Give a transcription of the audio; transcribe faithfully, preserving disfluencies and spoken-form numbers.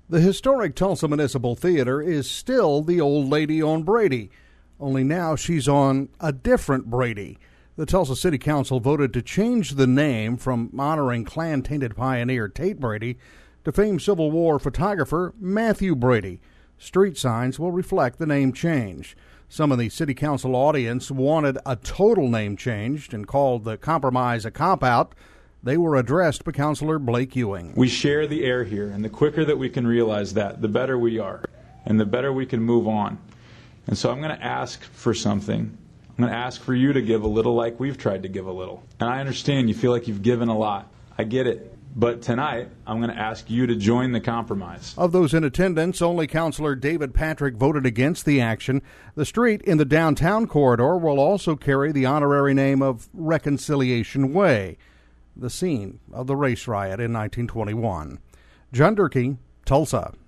The historic Tulsa Municipal Theater is still the old lady on Brady, only now she's on a different Brady. The Tulsa City Council voted to change the name from honoring Klan-tainted pioneer Tate Brady to famed Civil War photographer Matthew Brady. Street signs will reflect the name change. Some of the City Council audience wanted a total name changed and called the compromise a cop-out. They were addressed by Councilor Blake Ewing. We share the air here, and the quicker that we can realize that, the better we are, and the better we can move on. And so I'm going to ask for something. I'm going to ask for you to give a little like we've tried to give a little. And I understand you feel like you've given a lot. I get it. But tonight, I'm going to ask you to join the compromise. Of those in attendance, only Councilor David Patrick voted against the action. The street in the downtown corridor will also carry the honorary name of Reconciliation Way, the scene of the race riot in nineteen twenty-one. John Durkee, Tulsa.